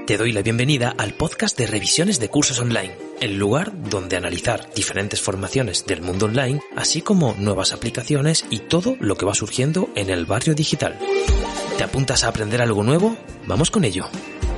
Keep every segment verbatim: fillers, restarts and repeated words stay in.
Te doy la bienvenida al podcast de revisiones de cursos online, el lugar donde analizar diferentes formaciones del mundo online, así como nuevas aplicaciones y todo lo que va surgiendo en el barrio digital. ¿Te apuntas a aprender algo nuevo? ¡Vamos con ello!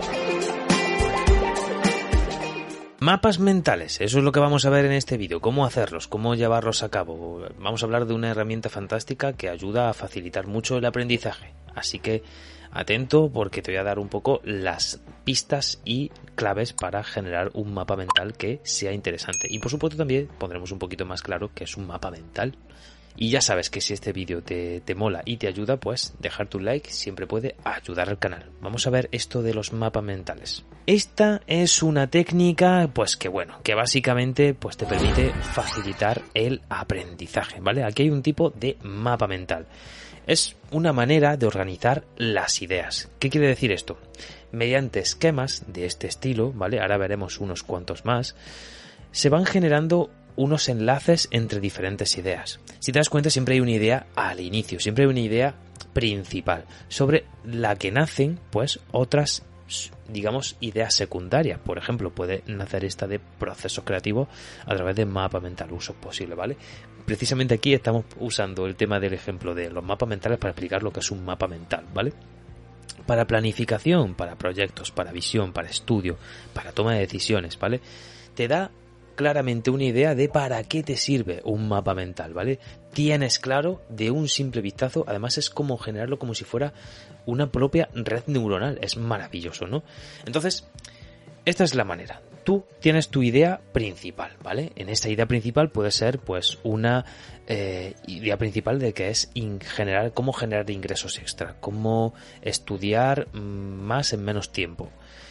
Mapas mentales, eso es lo que vamos a ver en este vídeo, cómo hacerlos, cómo llevarlos a cabo. Vamos a hablar de una herramienta fantástica que ayuda a facilitar mucho el aprendizaje, así que atento porque te voy a dar un poco las pistas y claves para generar un mapa mental que sea interesante. Y por supuesto también pondremos un poquito más claro qué es un mapa mental. Y ya sabes que si este vídeo te, te mola y te ayuda, pues dejar tu like siempre puede ayudar al canal. Vamos a ver esto de los mapas mentales. Esta es una técnica, pues que bueno, que básicamente pues te permite facilitar el aprendizaje, ¿vale? Aquí hay un tipo de mapa mental. Es una manera de organizar las ideas. ¿Qué quiere decir esto? Mediante esquemas de este estilo, ¿vale? Ahora veremos unos cuantos más. Se van generando unos enlaces entre diferentes ideas. Si te das cuenta, siempre hay una idea al inicio, siempre hay una idea principal, sobre la que nacen, pues, otras, digamos, ideas secundarias. Por ejemplo, puede nacer esta de proceso creativo a través de mapa mental, uso posible, ¿vale? Precisamente aquí estamos usando el tema del ejemplo de los mapas mentales para explicar lo que es un mapa mental, ¿vale? Para planificación, para proyectos, para visión, para estudio, para toma de decisiones, ¿vale? Te da claramente una idea de para qué te sirve un mapa mental, ¿vale? Tienes claro de un simple vistazo, además es como generarlo como si fuera una propia red neuronal, es maravilloso, ¿no? Entonces, esta es la manera. Tú tienes tu idea principal, ¿vale? En esa idea principal puede ser, pues, una eh, idea principal de que es in generar, cómo generar ingresos extra, cómo estudiar más en menos tiempo.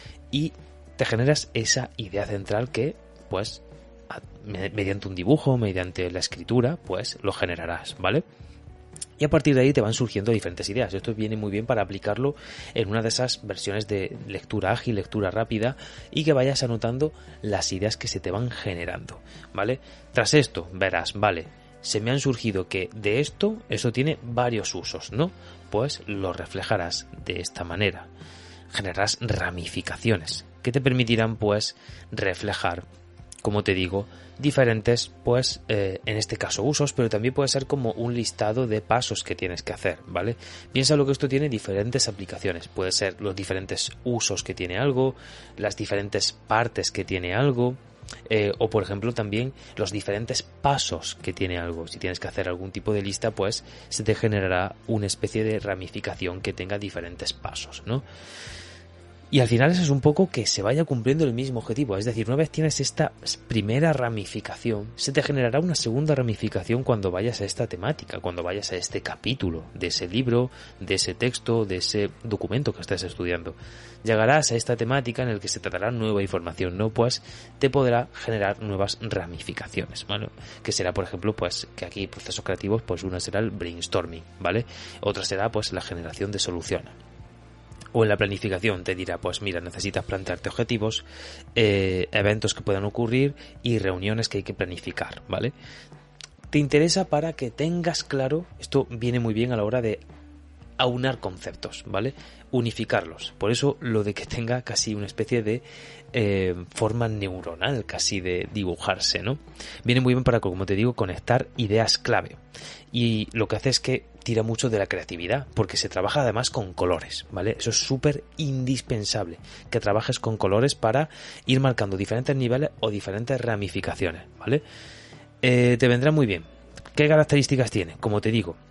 Y te generas esa idea central que, pues, mediante un dibujo, mediante la escritura, pues lo generarás, ¿vale? Y a partir de ahí te van surgiendo diferentes ideas. Esto viene muy bien para aplicarlo en una de esas versiones de lectura ágil, lectura rápida, y que vayas anotando las ideas que se te van generando, ¿vale? Tras esto verás, vale, se me han surgido que de esto, eso tiene varios usos, ¿no? Pues lo reflejarás de esta manera. Generarás ramificaciones que te permitirán, pues, reflejar, como te digo, diferentes, pues, eh, en este caso usos, pero también puede ser como un listado de pasos que tienes que hacer, ¿vale? Piensa lo que esto tiene diferentes aplicaciones, puede ser los diferentes usos que tiene algo, las diferentes partes que tiene algo, eh, o por ejemplo también los diferentes pasos que tiene algo. Si tienes que hacer algún tipo de lista, pues se te generará una especie de ramificación que tenga diferentes pasos, ¿no? Y al final eso es un poco que se vaya cumpliendo el mismo objetivo. Es decir, una vez tienes esta primera ramificación, se te generará una segunda ramificación cuando vayas a esta temática, cuando vayas a este capítulo de ese libro, de ese texto, de ese documento que estás estudiando. Llegarás a esta temática en el que se tratará nueva información, ¿no? Pues te podrá generar nuevas ramificaciones, ¿vale? Que será, por ejemplo, pues que aquí procesos creativos, pues una será el brainstorming, ¿vale? Otra será, pues, la generación de soluciones. O en la planificación te dirá, pues mira, necesitas plantearte objetivos, eh, eventos que puedan ocurrir y reuniones que hay que planificar, ¿vale? Te interesa para que tengas claro, esto viene muy bien a la hora de aunar conceptos, ¿vale? Unificarlos. Por eso lo de que tenga casi una especie de eh, forma neuronal, casi de dibujarse, ¿no? Viene muy bien para, como te digo, conectar ideas clave. Y lo que hace es que tira mucho de la creatividad, porque se trabaja además con colores, ¿vale? Eso es súper indispensable, que trabajes con colores para ir marcando diferentes niveles o diferentes ramificaciones, ¿vale? Eh, te vendrá muy bien. ¿Qué características tiene? Como te digo,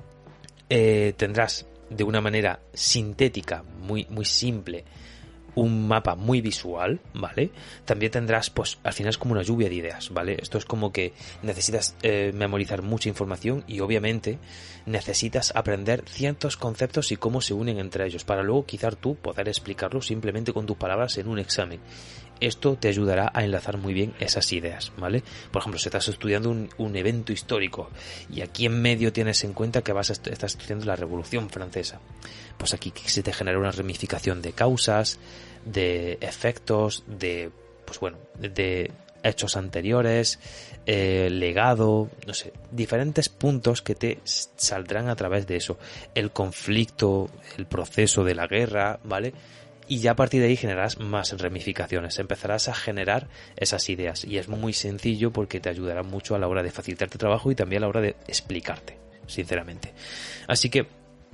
eh, tendrás de una manera sintética, muy, muy simple, un mapa muy visual, ¿vale? También tendrás, pues, al final es como una lluvia de ideas, ¿vale? Esto es como que necesitas eh, memorizar mucha información y obviamente necesitas aprender ciertos conceptos y cómo se unen entre ellos, para luego quizás tú poder explicarlo simplemente con tus palabras en un examen. Esto te ayudará a enlazar muy bien esas ideas, ¿vale? Por ejemplo, si estás estudiando un, un evento histórico y aquí en medio tienes en cuenta que vas a est- estás estudiando la Revolución Francesa, pues aquí se te genera una ramificación de causas, de efectos, de, pues bueno, de hechos anteriores, eh, legado, no sé, diferentes puntos que te saldrán a través de eso. El conflicto, el proceso de la guerra, ¿vale? y ya a partir de ahí generarás más ramificaciones, empezarás a generar esas ideas y es muy sencillo porque te ayudará mucho a la hora de facilitarte el trabajo y también a la hora de explicarte, sinceramente. Así que,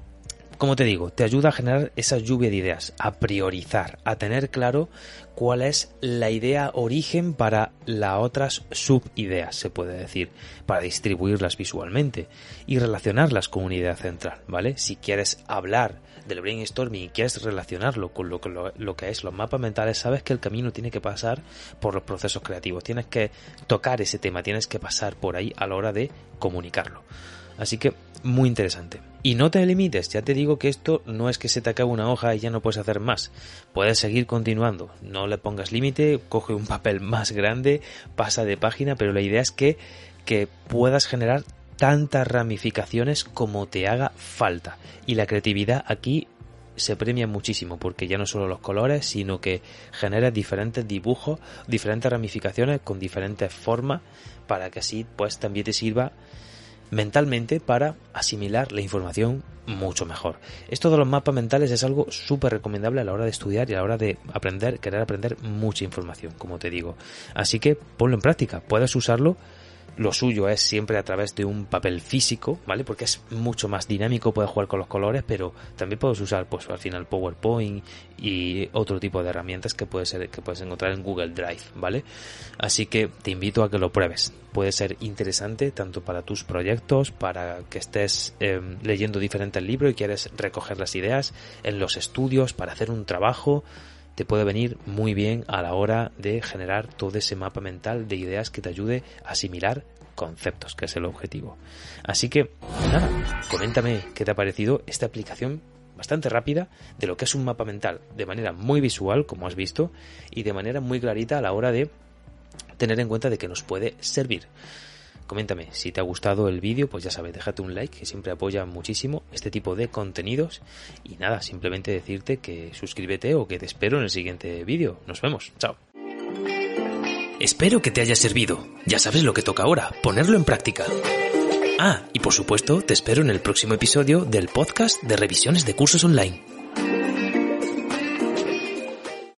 como te digo, te ayuda a generar esa lluvia de ideas, a priorizar, a tener claro cuál es la idea origen para las otras subideas, se puede decir, para distribuirlas visualmente y relacionarlas con una idea central, ¿vale? Si quieres hablar del brainstorming y quieres relacionarlo con lo que, lo, lo que es los mapas mentales, sabes que el camino tiene que pasar por los procesos creativos, tienes que tocar ese tema, tienes que pasar por ahí a la hora de comunicarlo. Así que, muy interesante. Y no te limites, ya te digo que esto no es que se te acabe una hoja y ya no puedes hacer más. Puedes seguir continuando, no le pongas límite, coge un papel más grande, pasa de página, pero la idea es que, que puedas generar tantas ramificaciones como te haga falta. Y la creatividad aquí se premia muchísimo, porque ya no solo los colores, sino que generas diferentes dibujos, diferentes ramificaciones con diferentes formas, para que así pues también te sirva mentalmente para asimilar la información mucho mejor. Esto de los mapas mentales es algo súper recomendable a la hora de estudiar y a la hora de aprender, querer aprender mucha información, como te digo. Así que ponlo en práctica, puedes usarlo. Lo suyo es siempre a través de un papel físico, ¿vale? Porque es mucho más dinámico, puedes jugar con los colores, pero también puedes usar, pues al final, PowerPoint y otro tipo de herramientas que puedes, ser, que puedes encontrar en Google Drive, ¿vale? Así que te invito a que lo pruebes. Puede ser interesante tanto para tus proyectos, para que estés eh, leyendo diferentes libros y quieres recoger las ideas en los estudios, para hacer un trabajo. Te puede venir muy bien a la hora de generar todo ese mapa mental de ideas que te ayude a asimilar conceptos, que es el objetivo. Así que, nada, coméntame qué te ha parecido esta aplicación bastante rápida de lo que es un mapa mental, de manera muy visual, como has visto, y de manera muy clarita a la hora de tener en cuenta de que nos puede servir. Coméntame, si te ha gustado el vídeo, pues ya sabes, déjate un like, que siempre apoya muchísimo este tipo de contenidos. Y nada, simplemente decirte que suscríbete o que te espero en el siguiente vídeo. Nos vemos, chao. Espero que te haya servido. Ya sabes lo que toca ahora, ponerlo en práctica. Ah, y por supuesto, te espero en el próximo episodio del podcast de revisiones de cursos online.